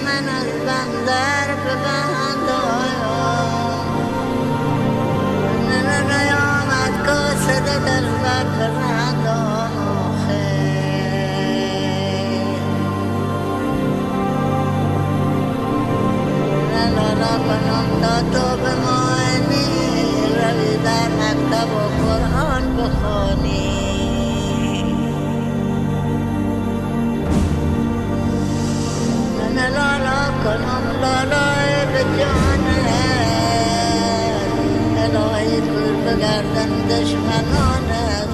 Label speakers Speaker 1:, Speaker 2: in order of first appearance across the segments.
Speaker 1: من از بندر به بندایم نیامد کاسده در بکرندان لالا کنم تا تو به معنی روی در مکتب و قرآن بخونی من لالا کنم لالای به جانت الهی دور بگردن دشمنانت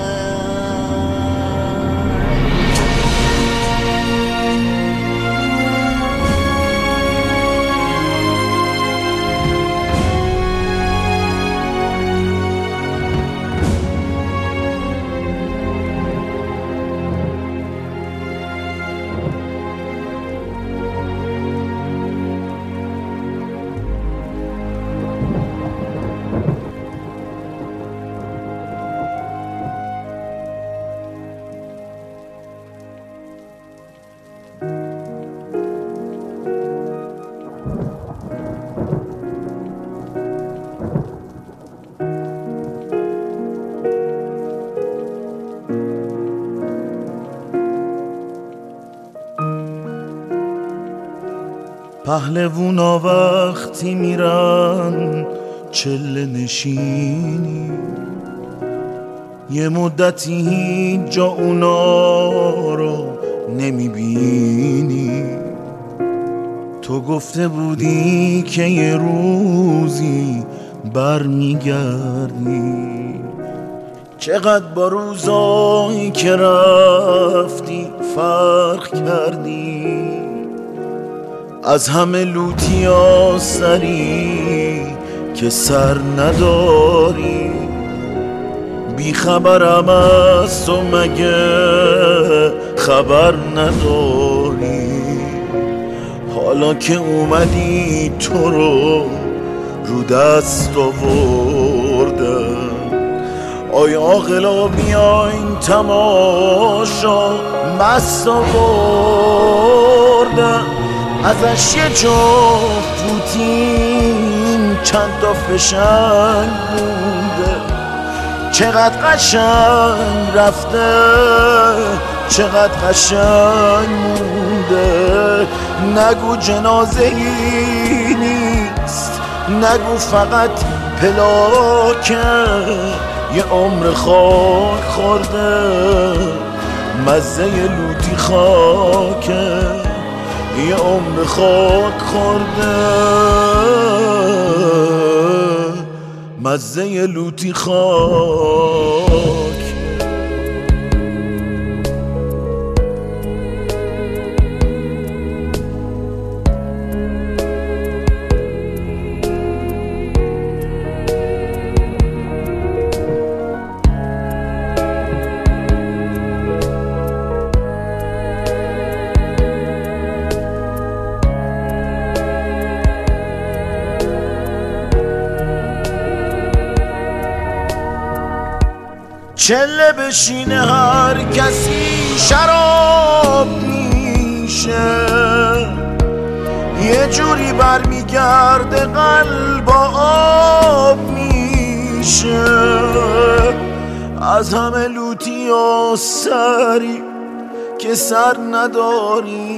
Speaker 2: پهلوونا وقتی میرن چله نشینی یه مدتی هیچ جا اونا رو نمیبینی تو گفته بودی که یه روزی برمیگردی چقدر با روزایی که رفتی فرق کردی از همه لوتیا سری که سر نداری بی خبرم از تو مگه خبر نداری حالا که اومدی تو رو دست آوردن آیا عاقلا بیاین تماشا مست آوردن ازش یه جفت پوتین چند تا فشنگ مونده چقدر قشنگ رفته چقدر قشنگ مونده نگو جنازه ای نیست نگو فقط پلاکه یه عمر خاک خورده مزه لوتی خاکه یه عمر خاک خورده مزه لوتی خاک چله بشینه هر کسی شراب میشه یه جوری برمیگرده قلب آب میشه از همه لوتی و سری که سر نداری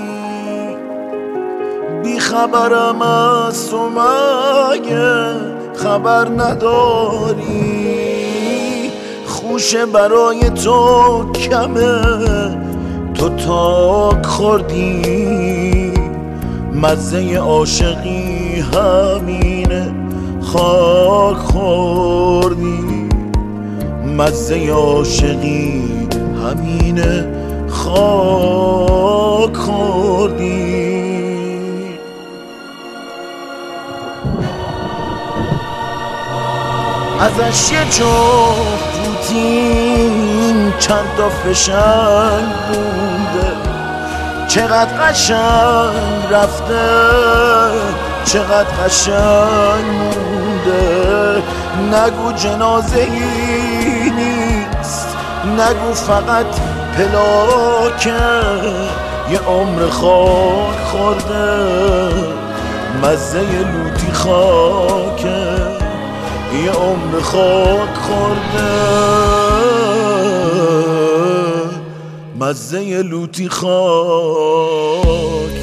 Speaker 2: بی خبرم از تو مگه خبر نداری خوشه برای تو کمه تو تاک خوردی مزه عاشقی همینه خاک خوردی مزه عاشقی همینه خاک خوردی ازش یه جفت پوتین چند تا فشنگ مونده چقدر قشنگ رفته چقدر قشنگ مونده نگو جنازه ای نیست نگو فقط پلاکه یه عمر خاک خورده مزه لوتی خاکه، یه عمر خاک خورده مزه لوتی خاک.